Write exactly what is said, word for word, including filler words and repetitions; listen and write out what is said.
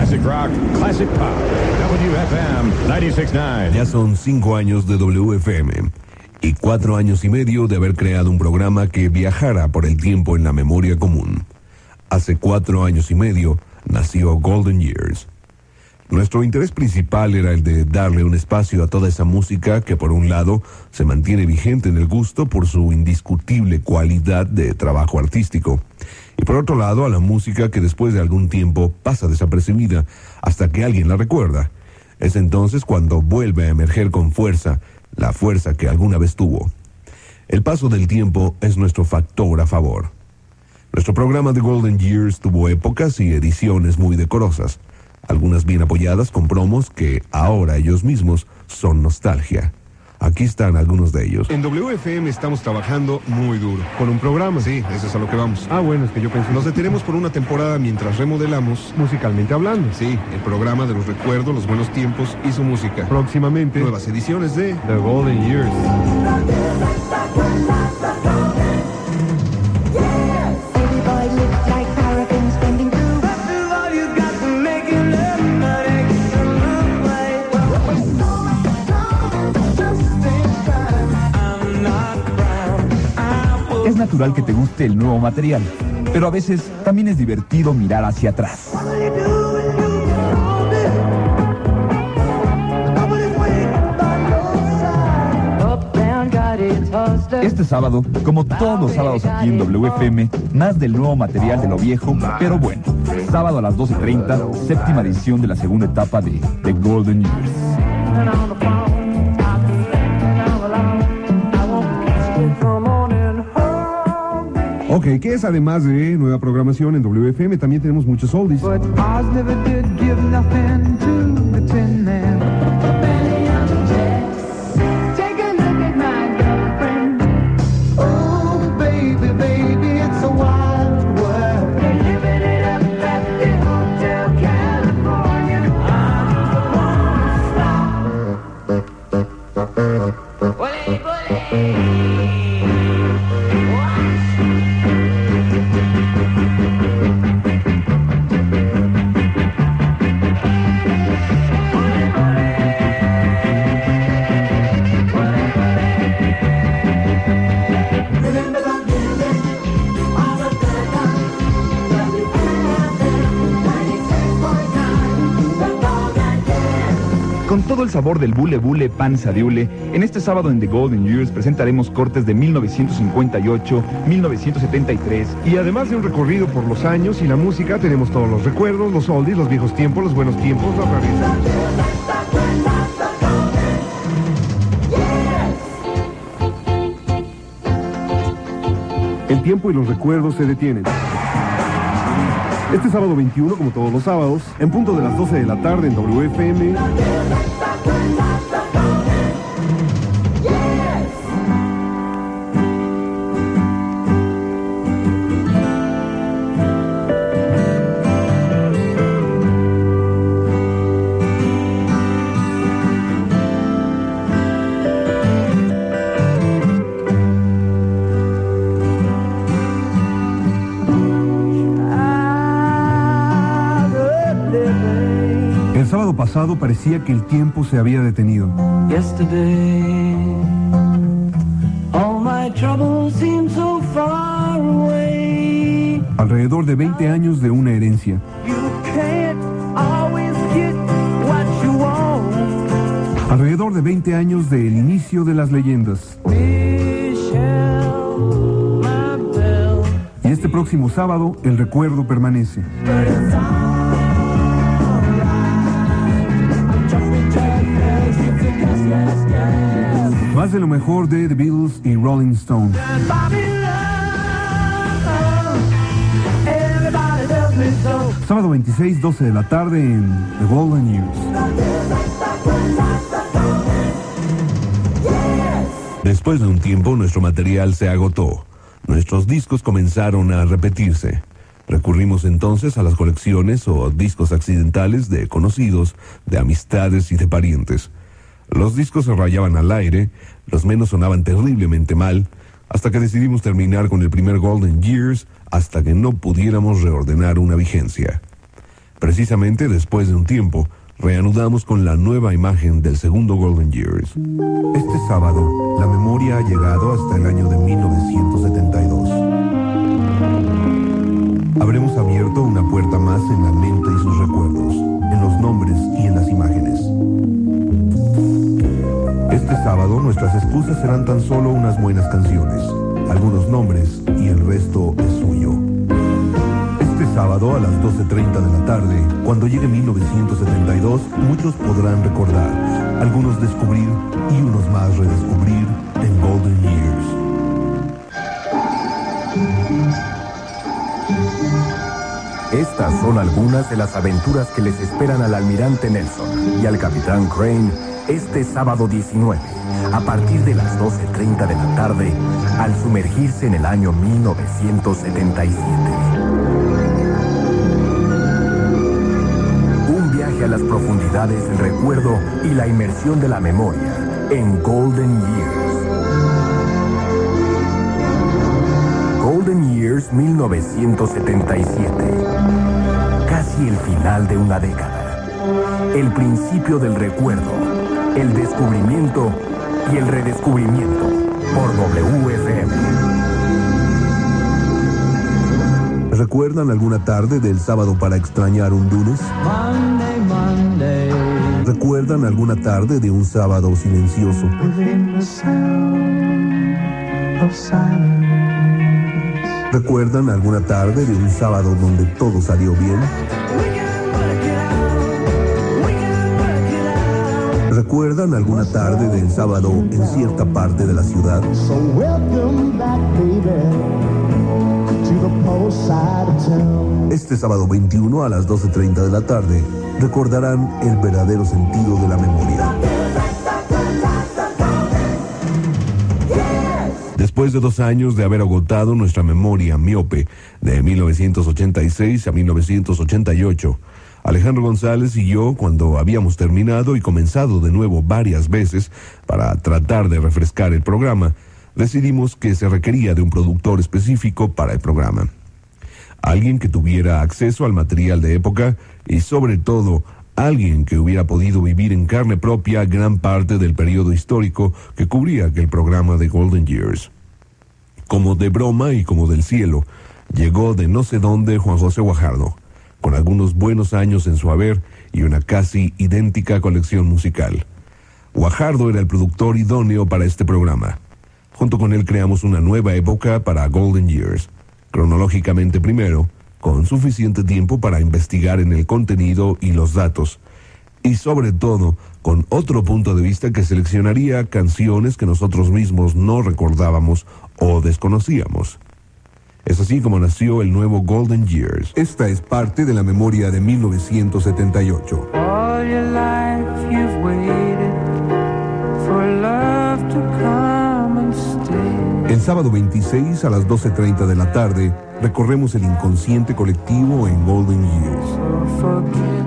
Classic rock, classic pop. W F M noventa y seis punto nueve. Ya son cinco años de W F M y cuatro años y medio de haber creado un programa que viajara por el tiempo en la memoria común. Hace cuatro años y medio nació Golden Years. Nuestro interés principal era el de darle un espacio a toda esa música que por un lado se mantiene vigente en el gusto por su indiscutible cualidad de trabajo artístico, y por otro lado a la música que después de algún tiempo pasa desapercibida hasta que alguien la recuerda. Es entonces cuando vuelve a emerger con fuerza, la fuerza que alguna vez tuvo. El paso del tiempo es nuestro factor a favor. Nuestro programa de Golden Years tuvo épocas y ediciones muy decorosas, algunas bien apoyadas con promos que ahora ellos mismos son nostalgia. Aquí están algunos de ellos. En W F M estamos trabajando muy duro. ¿Con un programa? Sí, eso es a lo que vamos. Ah, bueno, es que yo pensé... Nos detenemos por una temporada mientras remodelamos. Musicalmente hablando. Sí, el programa de los recuerdos, los buenos tiempos y su música. Próximamente... nuevas ediciones de... The Golden Years. Es natural que te guste el nuevo material, pero a veces también es divertido mirar hacia atrás. Este sábado, como todos los sábados aquí en W F M, más del nuevo material de lo viejo, pero bueno. Sábado a las doce treinta, séptima edición de la segunda etapa de The Golden Years. Ok, que es además de nueva programación en W F M, también tenemos muchos oldies. Con todo el sabor del bule bule panza de hule, en este sábado en The Golden Years presentaremos cortes de mil novecientos cincuenta y ocho, mil novecientos setenta y tres. Y además de un recorrido por los años y la música, tenemos todos los recuerdos, los oldies, los viejos tiempos, los buenos tiempos, las rarezas. El tiempo y los recuerdos se detienen. Este sábado veintiuno, como todos los sábados, en punto de las doce de la tarde en W F M. El sábado pasado parecía que el tiempo se había detenido. Yesterday, all my troubles seem so far away. Alrededor de veinte años de una herencia. You can't always get what you want. Alrededor de veinte años del inicio de las leyendas. Michelle, my belle. Y este próximo sábado, el recuerdo permanece. Más de lo mejor de The Beatles y Rolling Stone. Sábado veintiséis, doce de la tarde en The Golden Years. Después de un tiempo, nuestro material se agotó. Nuestros discos comenzaron a repetirse. Recurrimos entonces a las colecciones o discos accidentales de conocidos, de amistades y de parientes. Los discos se rayaban al aire, los menos sonaban terriblemente mal, hasta que decidimos terminar con el primer Golden Years, hasta que no pudiéramos reordenar una vigencia. Precisamente después de un tiempo, reanudamos con la nueva imagen del segundo Golden Years. Este sábado, la memoria ha llegado hasta el año de mil novecientos setenta y dos. Habremos abierto una puerta más en la mente y sus recuerdos, en los nombres y en las imágenes. Este sábado nuestras excusas serán tan solo unas buenas canciones, algunos nombres y el resto es suyo. Este sábado a las doce treinta de la tarde, cuando llegue mil novecientos setenta y dos, muchos podrán recordar, algunos descubrir y unos más redescubrir en Golden Years. Estas son algunas de las aventuras que les esperan al almirante Nelson y al capitán Crane este sábado diecinueve, a partir de las doce treinta de la tarde, al sumergirse en el año mil novecientos setenta y siete. Un viaje a las profundidades del recuerdo y la inmersión de la memoria en Golden Years. Golden Years mil novecientos setenta y siete. Casi el final de una década. El principio del recuerdo, el descubrimiento y el redescubrimiento por W F M. ¿Recuerdan alguna tarde del sábado para extrañar un lunes? Monday, Monday. ¿Recuerdan alguna tarde de un sábado silencioso? Within the sound of silence. ¿Recuerdan alguna tarde de un sábado donde todo salió bien? ¿Recuerdan alguna tarde del sábado en cierta parte de la ciudad? So welcome back, baby, to the post side of town. Este sábado veintiuno a las doce treinta de la tarde recordarán el verdadero sentido de la memoria. Después de dos años de haber agotado nuestra memoria miope de mil novecientos ochenta y seis a mil novecientos ochenta y ocho, Alejandro González y yo, cuando habíamos terminado y comenzado de nuevo varias veces para tratar de refrescar el programa, decidimos que se requería de un productor específico para el programa. Alguien que tuviera acceso al material de época y, sobre todo, alguien que hubiera podido vivir en carne propia gran parte del periodo histórico que cubría aquel programa de Golden Years. Como de broma y como del cielo, llegó de no sé dónde Juan José Guajardo, con algunos buenos años en su haber y una casi idéntica colección musical. Guajardo era el productor idóneo para este programa. Junto con él creamos una nueva época para Golden Years, cronológicamente primero, con suficiente tiempo para investigar en el contenido y los datos, y sobre todo con otro punto de vista que seleccionaría canciones que nosotros mismos no recordábamos o desconocíamos. Es así como nació el nuevo Golden Years. Esta es parte de la memoria de mil novecientos setenta y ocho. All your life you've waited for love to come and stay. El sábado veintiséis a las doce treinta de la tarde recorremos el inconsciente colectivo en Golden Years. So forget